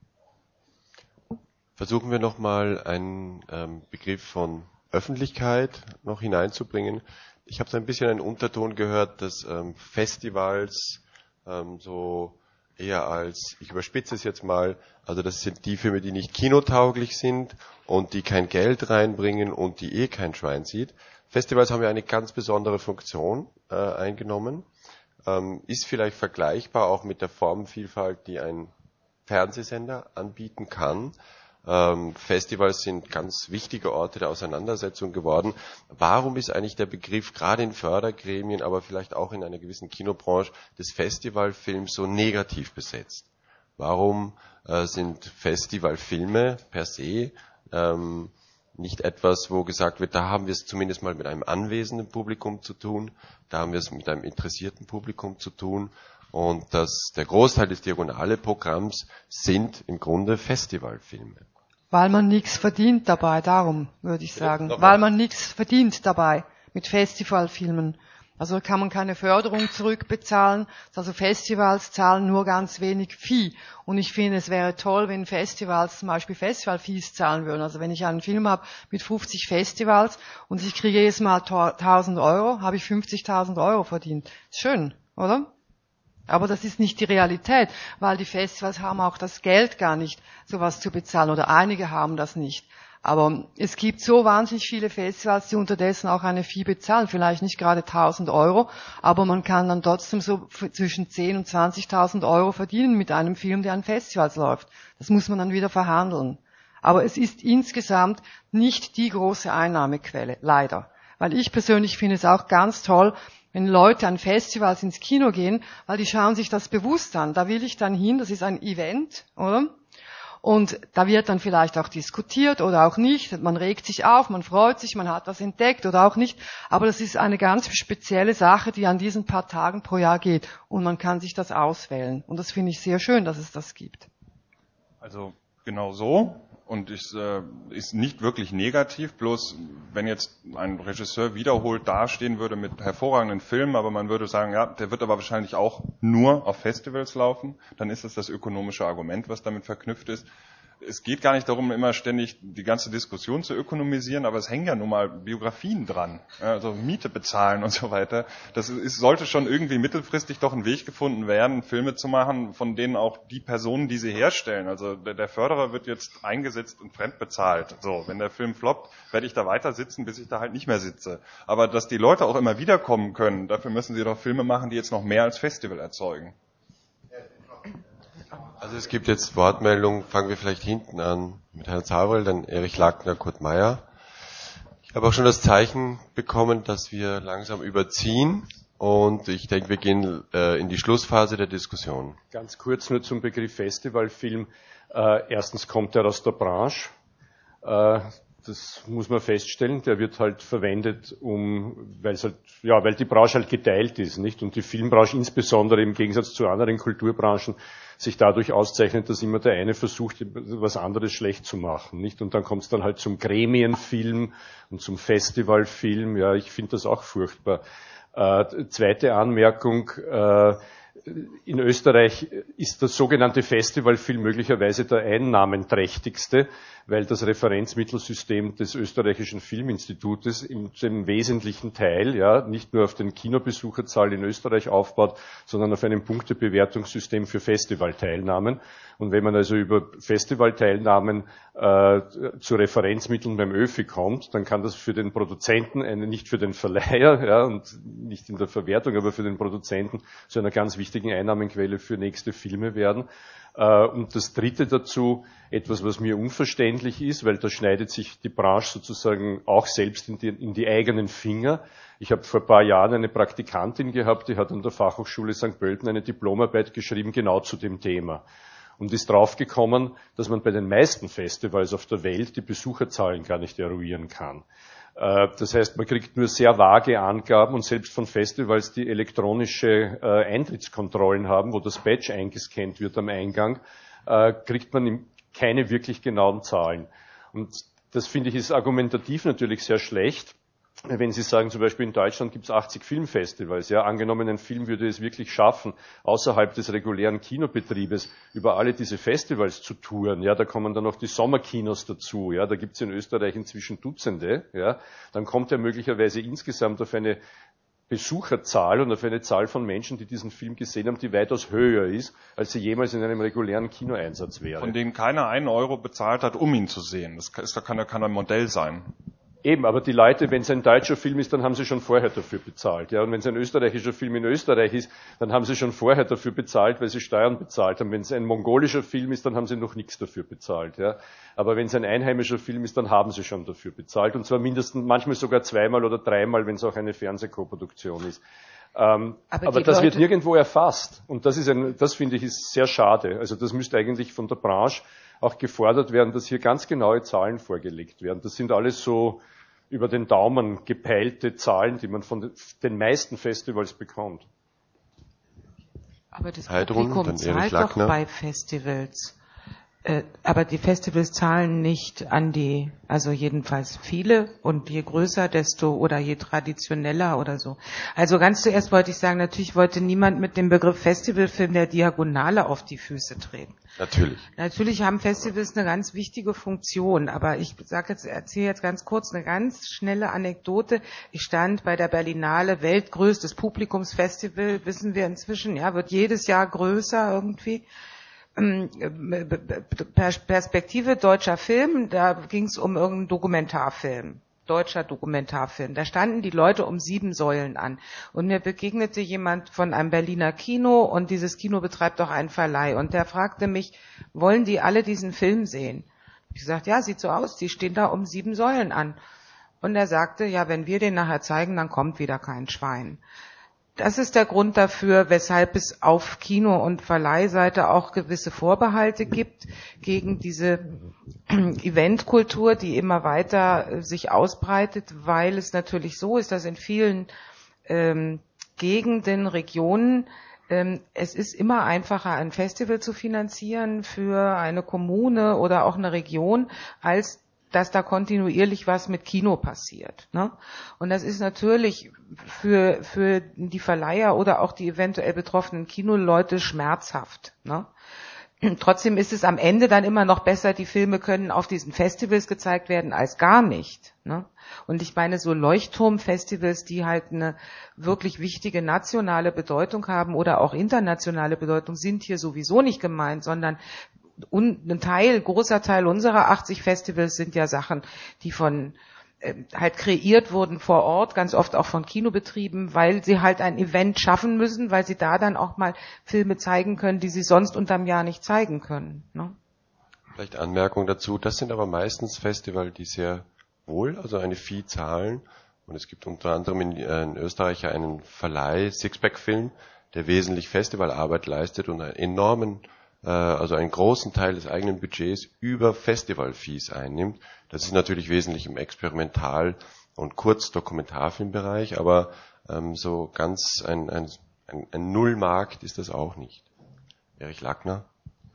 Versuchen wir nochmal einen ähm, Begriff von Öffentlichkeit noch hineinzubringen. Ich habe so ein bisschen einen Unterton gehört, dass ähm, Festivals ähm, so eher als, ich überspitze es jetzt mal, also das sind die Filme, die nicht kinotauglich sind und die kein Geld reinbringen und die eh kein Schwein sieht. Festivals haben ja eine ganz besondere Funktion äh, eingenommen, ähm, ist vielleicht vergleichbar auch mit der Formenvielfalt, die ein Fernsehsender anbieten kann. Ähm, Festivals sind ganz wichtige Orte der Auseinandersetzung geworden. Warum ist eigentlich der Begriff gerade in Fördergremien, aber vielleicht auch in einer gewissen Kinobranche des Festivalfilms so negativ besetzt? Warum äh, sind Festivalfilme per se ähm, nicht etwas, wo gesagt wird, da haben wir es zumindest mal mit einem anwesenden Publikum zu tun, da haben wir es mit einem interessierten Publikum zu tun und dass der Großteil des Diagonale-Programms sind im Grunde Festivalfilme? Weil man nichts verdient dabei, darum würde ich sagen. Ja, weil man nichts verdient dabei mit Festivalfilmen. Also kann man keine Förderung zurückbezahlen. Also Festivals zahlen nur ganz wenig Fee. Und ich finde, es wäre toll, wenn Festivals zum Beispiel Festivalfees zahlen würden. Also wenn ich einen Film habe mit fünfzig Festivals und ich kriege jedes Mal tausend Euro, habe ich fünfzigtausend Euro verdient. Ist schön, oder? Aber das ist nicht die Realität, weil die Festivals haben auch das Geld gar nicht, sowas zu bezahlen, oder einige haben das nicht. Aber es gibt so wahnsinnig viele Festivals, die unterdessen auch eine Fee bezahlen, vielleicht nicht gerade tausend Euro, aber man kann dann trotzdem so zwischen zehn und zwanzigtausend Euro verdienen mit einem Film, der an Festivals läuft. Das muss man dann wieder verhandeln. Aber es ist insgesamt nicht die große Einnahmequelle, leider. Weil ich persönlich finde es auch ganz toll, wenn Leute an Festivals ins Kino gehen, weil die schauen sich das bewusst an. Da will ich dann hin, das ist ein Event, oder? Und da wird dann vielleicht auch diskutiert oder auch nicht. Man regt sich auf, man freut sich, man hat das entdeckt oder auch nicht. Aber das ist eine ganz spezielle Sache, die an diesen paar Tagen pro Jahr geht. Und man kann sich das auswählen. Und das finde ich sehr schön, dass es das gibt. Also genau so. Und ist, äh, ist nicht wirklich negativ, bloß wenn jetzt ein Regisseur wiederholt dastehen würde mit hervorragenden Filmen, aber man würde sagen, ja, der wird aber wahrscheinlich auch nur auf Festivals laufen, dann ist das das ökonomische Argument, was damit verknüpft ist. Es geht gar nicht darum, immer ständig die ganze Diskussion zu ökonomisieren, aber es hängen ja nun mal Biografien dran, also Miete bezahlen und so weiter. Das ist, sollte schon irgendwie mittelfristig doch ein Weg gefunden werden, Filme zu machen, von denen auch die Personen, die sie herstellen, also der, der Förderer wird jetzt eingesetzt und fremdbezahlt. So, wenn der Film floppt, werde ich da weiter sitzen, bis ich da halt nicht mehr sitze. Aber dass die Leute auch immer wiederkommen können, dafür müssen sie doch Filme machen, die jetzt noch mehr als Festival erzeugen. Also es gibt jetzt Wortmeldungen, fangen wir vielleicht hinten an mit Herrn Zawel, dann Erich Lackner, Kurt Meyer. Ich habe auch schon das Zeichen bekommen, dass wir langsam überziehen und ich denke, wir gehen äh, in die Schlussphase der Diskussion. Ganz kurz nur zum Begriff Festivalfilm. Äh, erstens kommt er aus der Branche. Äh, Das muss man feststellen, der wird halt verwendet, um, weil es halt, ja, weil die Branche halt geteilt ist, nicht? Und die Filmbranche insbesondere im Gegensatz zu anderen Kulturbranchen sich dadurch auszeichnet, dass immer der eine versucht, was anderes schlecht zu machen, nicht? Und dann kommt es dann halt zum Gremienfilm und zum Festivalfilm. Ja, ich finde das auch furchtbar. Äh, zweite Anmerkung, äh, in Österreich ist das sogenannte Festivalfilm möglicherweise der einnahmenträchtigste, weil das Referenzmittelsystem des österreichischen Filminstitutes im, im wesentlichen Teil ja nicht nur auf den Kinobesucherzahl in Österreich aufbaut, sondern auf einem Punktebewertungssystem für Festivalteilnahmen. Und wenn man also über Festivalteilnahmen äh, zu Referenzmitteln beim ÖFI kommt, dann kann das für den Produzenten, eine, nicht für den Verleiher ja, und nicht in der Verwertung, aber für den Produzenten zu einer ganz wichtigen Einnahmenquelle für nächste Filme werden. Und das Dritte dazu, etwas, was mir unverständlich ist, weil da schneidet sich die Branche sozusagen auch selbst in die, in die eigenen Finger. Ich habe vor ein paar Jahren eine Praktikantin gehabt, die hat an der Fachhochschule Sankt Pölten eine Diplomarbeit geschrieben, genau zu dem Thema. Und ist draufgekommen, dass man bei den meisten Festivals auf der Welt die Besucherzahlen gar nicht eruieren kann. Das heißt, man kriegt nur sehr vage Angaben und selbst von Festivals, die elektronische Eintrittskontrollen haben, wo das Badge eingescannt wird am Eingang, kriegt man keine wirklich genauen Zahlen. Und das finde ich ist argumentativ natürlich sehr schlecht. Wenn Sie sagen, zum Beispiel in Deutschland gibt es achtzig Filmfestivals, ja, angenommen ein Film würde es wirklich schaffen, außerhalb des regulären Kinobetriebes über alle diese Festivals zu touren, ja, da kommen dann noch die Sommerkinos dazu, ja, da gibt es in Österreich inzwischen Dutzende, ja, dann kommt er möglicherweise insgesamt auf eine Besucherzahl und auf eine Zahl von Menschen, die diesen Film gesehen haben, die weitaus höher ist, als sie jemals in einem regulären Kinoeinsatz wäre. Von denen keiner einen Euro bezahlt hat, um ihn zu sehen. Das kann, kann, kann ein Modell sein. Eben, aber die Leute, wenn es ein deutscher Film ist, dann haben sie schon vorher dafür bezahlt. Ja, und wenn es ein österreichischer Film in Österreich ist, dann haben sie schon vorher dafür bezahlt, weil sie Steuern bezahlt haben. Wenn es ein mongolischer Film ist, dann haben sie noch nichts dafür bezahlt. Ja, aber wenn es ein einheimischer Film ist, dann haben sie schon dafür bezahlt. Und zwar mindestens, manchmal sogar zweimal oder dreimal, wenn es auch eine Fernsehkoproduktion ist. Ähm, aber aber das Leute wird nirgendwo erfasst. Und das ist ein, das finde ich ist sehr schade. Also das müsste eigentlich von der Branche auch gefordert werden, dass hier ganz genaue Zahlen vorgelegt werden. Das sind alles so über den Daumen gepeilte Zahlen, die man von den meisten Festivals bekommt. Aber das Publikum zahlt doch bei Festivals. Äh, aber die Festivals zahlen nicht an die, also jedenfalls viele, und je größer, desto, oder je traditioneller oder so. Also ganz zuerst wollte ich sagen, natürlich wollte niemand mit dem Begriff Festivalfilm der Diagonale auf die Füße treten. Natürlich. Natürlich haben Festivals eine ganz wichtige Funktion, aber ich sage jetzt, erzähle jetzt ganz kurz eine ganz schnelle Anekdote. Ich stand bei der Berlinale, weltgrößtes Publikumsfestival, wissen wir inzwischen, ja, wird jedes Jahr größer irgendwie. Perspektive deutscher Film, da ging es um irgendeinen Dokumentarfilm, deutscher Dokumentarfilm. Da standen die Leute um sieben Säulen an und mir begegnete jemand von einem Berliner Kino und dieses Kino betreibt auch einen Verleih und der fragte mich, wollen die alle diesen Film sehen? Ich gesagt, ja, sieht so aus, die stehen da um sieben Säulen an. Und er sagte, ja, wenn wir den nachher zeigen, dann kommt wieder kein Schwein. Das ist der Grund dafür, weshalb es auf Kino- und Verleihseite auch gewisse Vorbehalte gibt gegen diese Eventkultur, die immer weiter sich ausbreitet, weil es natürlich so ist, dass in vielen ähm, Gegenden, Regionen, ähm, es ist immer einfacher, ein Festival zu finanzieren für eine Kommune oder auch eine Region, als dass da kontinuierlich was mit Kino passiert, ne? Und das ist natürlich für für die Verleiher oder auch die eventuell betroffenen Kinoleute schmerzhaft, ne? Trotzdem ist es am Ende dann immer noch besser, die Filme können auf diesen Festivals gezeigt werden als gar nicht, ne? Und ich meine, so Leuchtturmfestivals, die halt eine wirklich wichtige nationale Bedeutung haben oder auch internationale Bedeutung, sind hier sowieso nicht gemeint, sondern und ein Teil, großer Teil unserer achtzig Festivals sind ja Sachen, die von äh, halt kreiert wurden vor Ort, ganz oft auch von Kinobetrieben, weil sie halt ein Event schaffen müssen, weil sie da dann auch mal Filme zeigen können, die sie sonst unterm Jahr nicht zeigen können, ne? Vielleicht Anmerkung dazu, das sind aber meistens Festivals, die sehr wohl, also eine Fee zahlen. Und es gibt unter anderem in, äh, in Österreich einen Verleih, Sixpack Film, der wesentlich Festivalarbeit leistet und einen enormen also einen großen Teil des eigenen Budgets über Festival-Fees einnimmt. Das ist natürlich wesentlich im Experimental- und Kurzdokumentarfilmbereich, aber ähm, so ganz ein, ein, ein, ein Nullmarkt ist das auch nicht. Erich Lackner?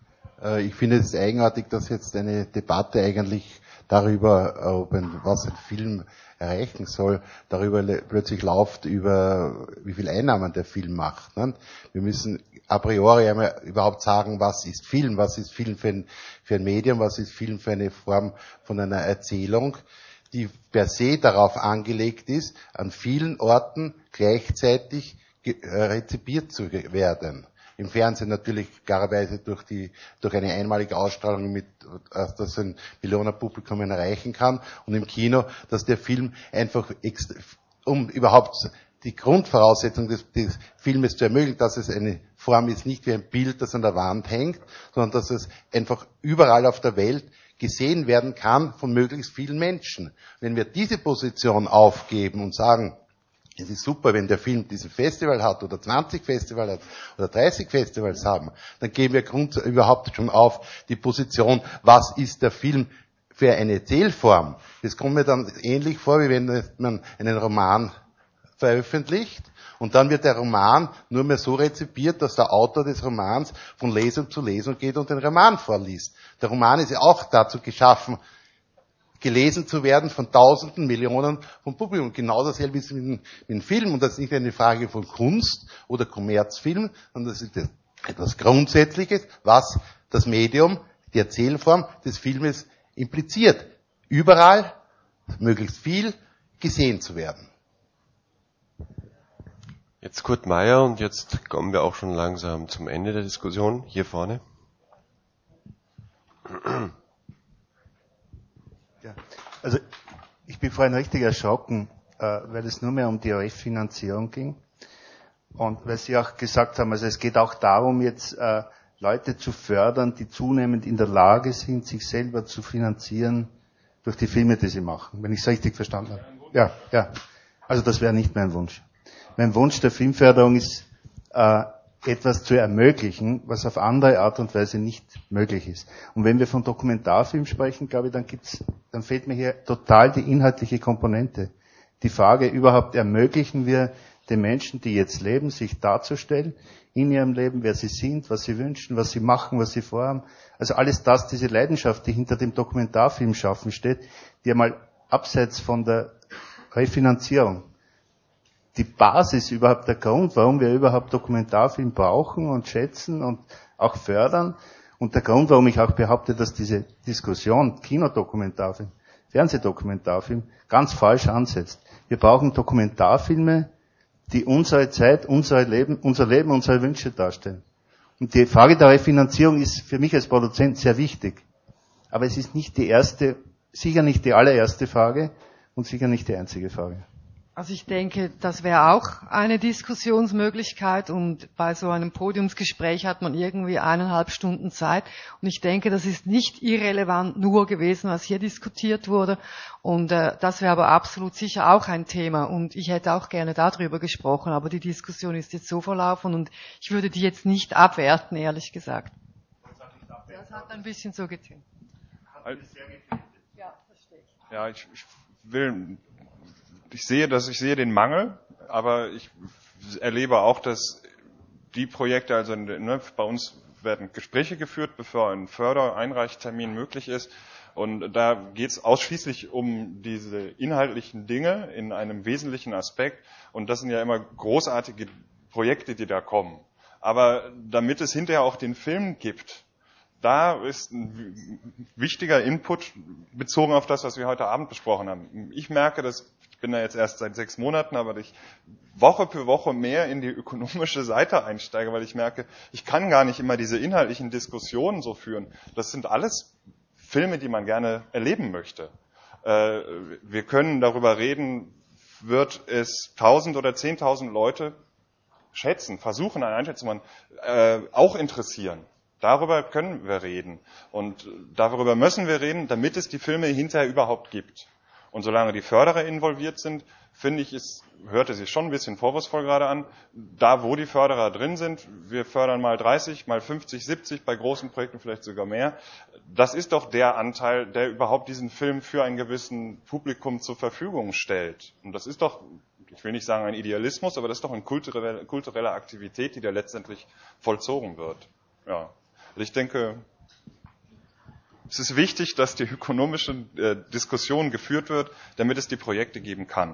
Äh, ich finde es eigenartig, dass jetzt eine Debatte eigentlich darüber, ob ein, was ein Film erreichen soll, darüber plötzlich läuft, über wie viel Einnahmen der Film macht. Ne? Wir müssen a priori einmal überhaupt sagen, was ist Film, was ist Film für ein, für ein Medium, was ist Film für eine Form von einer Erzählung, die per se darauf angelegt ist, an vielen Orten gleichzeitig rezipiert zu werden. Im Fernsehen natürlich klarerweise durch die, durch eine einmalige Ausstrahlung mit, dass das ein Millionenpublikum erreichen kann. Und im Kino, dass der Film einfach, um überhaupt die Grundvoraussetzung des, des Filmes zu ermöglichen, dass es eine Form ist, nicht wie ein Bild, das an der Wand hängt, sondern dass es einfach überall auf der Welt gesehen werden kann von möglichst vielen Menschen. Wenn wir diese Position aufgeben und sagen, es ist super, wenn der Film diesen Festival hat oder zwanzig Festivals hat oder dreißig Festivals haben, dann geben wir Grund, überhaupt schon auf die Position, was ist der Film für eine Erzählform. Das kommt mir dann ähnlich vor, wie wenn man einen Roman veröffentlicht und dann wird der Roman nur mehr so rezipiert, dass der Autor des Romans von Lesung zu Lesung geht und den Roman vorliest. Der Roman ist ja auch dazu geschaffen, gelesen zu werden von Tausenden, Millionen von Publikum. Genau dasselbe ist mit dem Film. Und das ist nicht eine Frage von Kunst oder Kommerzfilm, sondern das ist etwas Grundsätzliches, was das Medium, die Erzählform des Filmes impliziert. Überall, möglichst viel, gesehen zu werden. Jetzt Kurt Meyer und jetzt kommen wir auch schon langsam zum Ende der Diskussion. Hier vorne. Ja, also ich bin vorhin richtig erschrocken, äh, weil es nur mehr um die Refinanzierung ging und weil Sie auch gesagt haben, also es geht auch darum, jetzt äh, Leute zu fördern, die zunehmend in der Lage sind, sich selber zu finanzieren durch die Filme, die sie machen, wenn ich es richtig verstanden habe. Ja, ja. Also das wäre nicht mein Wunsch. Mein Wunsch der Filmförderung ist, äh, etwas zu ermöglichen, was auf andere Art und Weise nicht möglich ist. Und wenn wir von Dokumentarfilm sprechen, glaube ich, dann gibt's, dann fehlt mir hier total die inhaltliche Komponente. Die Frage überhaupt, ermöglichen wir den Menschen, die jetzt leben, sich darzustellen, in ihrem Leben, wer sie sind, was sie wünschen, was sie machen, was sie vorhaben. Also alles das, diese Leidenschaft, die hinter dem Dokumentarfilm schaffen steht, die einmal abseits von der Refinanzierung, die Basis, überhaupt der Grund, warum wir überhaupt Dokumentarfilm brauchen und schätzen und auch fördern. Und der Grund, warum ich auch behaupte, dass diese Diskussion Kinodokumentarfilm, Fernsehdokumentarfilm ganz falsch ansetzt. Wir brauchen Dokumentarfilme, die unsere Zeit, unser Leben, unser Leben, unsere Wünsche darstellen. Und die Frage der Refinanzierung ist für mich als Produzent sehr wichtig. Aber es ist nicht die erste, sicher nicht die allererste Frage und sicher nicht die einzige Frage. Also ich denke, das wäre auch eine Diskussionsmöglichkeit und bei so einem Podiumsgespräch hat man irgendwie eineinhalb Stunden Zeit und ich denke, das ist nicht irrelevant nur gewesen, was hier diskutiert wurde und äh, das wäre aber absolut sicher auch ein Thema und ich hätte auch gerne darüber gesprochen, aber die Diskussion ist jetzt so verlaufen und ich würde die jetzt nicht abwerten, ehrlich gesagt. Das hat ein bisschen so getan. Ja, verstehe ich. Ja, ich, ich will... Ich sehe, dass ich sehe den Mangel, aber ich erlebe auch, dass die Projekte, also ne, bei uns werden Gespräche geführt, bevor ein Fördereinreichtermin möglich ist. Und da geht es ausschließlich um diese inhaltlichen Dinge in einem wesentlichen Aspekt. Und das sind ja immer großartige Projekte, die da kommen. Aber damit es hinterher auch den Film gibt, da ist ein wichtiger Input bezogen auf das, was wir heute Abend besprochen haben. Ich merke, dass ich bin da jetzt erst seit sechs Monaten, aber ich Woche für Woche mehr in die ökonomische Seite einsteige, weil ich merke, ich kann gar nicht immer diese inhaltlichen Diskussionen so führen. Das sind alles Filme, die man gerne erleben möchte. Wir können darüber reden, wird es tausend oder zehntausend Leute schätzen, versuchen, eine Einschätzung äh, auch interessieren. Darüber können wir reden. Und darüber müssen wir reden, damit es die Filme hinterher überhaupt gibt. Und solange die Förderer involviert sind, finde ich, es hörte sich schon ein bisschen vorwurfsvoll gerade an, da wo die Förderer drin sind, wir fördern mal dreißig, mal fünfzig, siebzig, bei großen Projekten vielleicht sogar mehr. Das ist doch der Anteil, der überhaupt diesen Film für ein gewissen Publikum zur Verfügung stellt. Und das ist doch, ich will nicht sagen ein Idealismus, aber das ist doch eine kulturelle, kulturelle Aktivität, die da letztendlich vollzogen wird. Ja. Also ich denke, es ist wichtig, dass die ökonomische äh, Diskussion geführt wird, damit es die Projekte geben kann.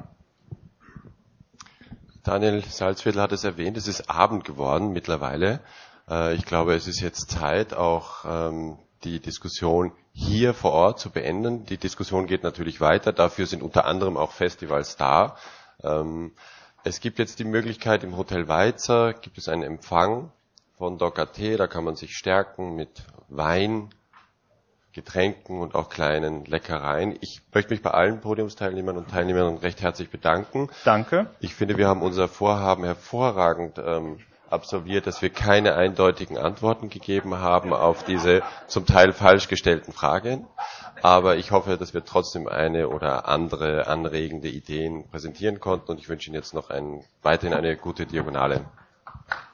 Daniel Salzwedel hat es erwähnt, es ist Abend geworden mittlerweile. Äh, ich glaube, es ist jetzt Zeit, auch ähm, die Diskussion hier vor Ort zu beenden. Die Diskussion geht natürlich weiter, dafür sind unter anderem auch Festivals da. Ähm, es gibt jetzt die Möglichkeit, im Hotel Weizer gibt es einen Empfang von Doc punkt at, da kann man sich stärken mit Wein, Getränken und auch kleinen Leckereien. Ich möchte mich bei allen Podiumsteilnehmern und Teilnehmern recht herzlich bedanken. Danke. Ich finde, wir haben unser Vorhaben hervorragend ähm, absolviert, dass wir keine eindeutigen Antworten gegeben haben auf diese zum Teil falsch gestellten Fragen. Aber ich hoffe, dass wir trotzdem eine oder andere anregende Ideen präsentieren konnten und ich wünsche Ihnen jetzt noch einen, weiterhin eine gute Diagonale.